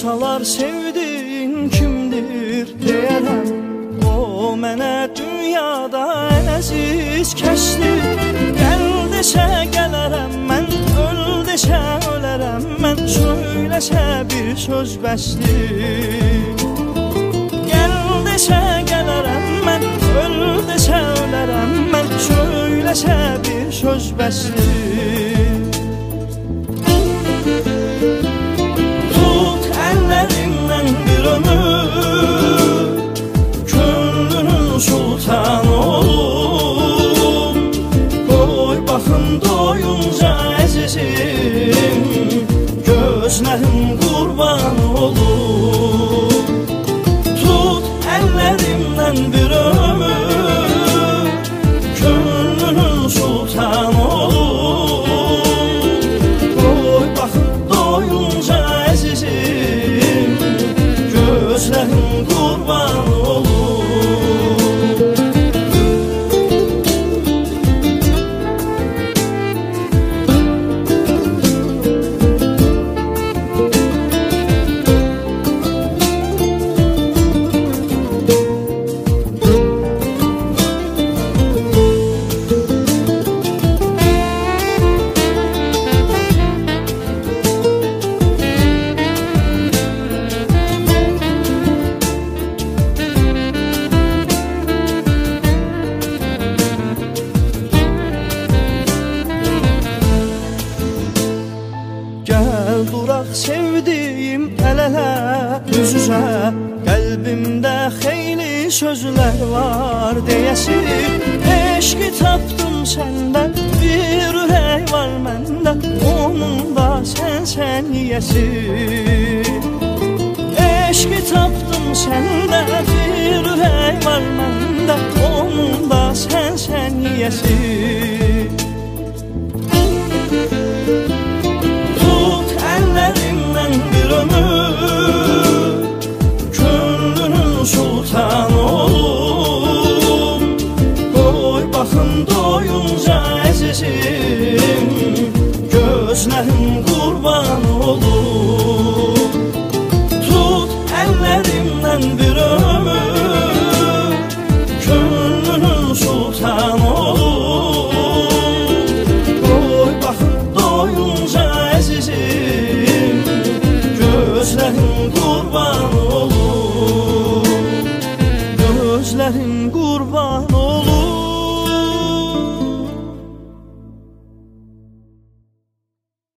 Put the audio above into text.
Sorsalar sevdiğin kimdir deyərəm, o mənə dünyada ən əziz kəsdir. Gəl desə gələrəm mən, öl desə ölərəm mən, söyləsə bir söz bəsdir. Gəl desə gələrəm mən, öl desə ölərəm mən, söyləsə bir söz bəsdir. Bir ömür könlünün sultanı olum, qoy baxım doyunca əzizim, gözlərim qurban olum. Tut əllərimdən bir ömür könlünün sultanı olum, qoy baxım doyunca əzizim, gözlərim qurban olum. Gəl duraq sevdiyim əl-ələ, üz-üzə, qəlbimdə xeyli sözlər var deyəsi. Eşqi tapdım səndən, bir ürək var məndə, onun da sən yiyəsi. Eşqi tapdım səndə, bir ürək var məndə, onun da sən yiyəsi. Əllərimdən bir ömür könlünün sultanı olum, qoy baxım doyunca əzizim, gözlərim qurban olum. Tut əllərimdən bir ömür könlünün sultanı olum, qoy baxım doyunca əzizim, gözlərim qurban olum.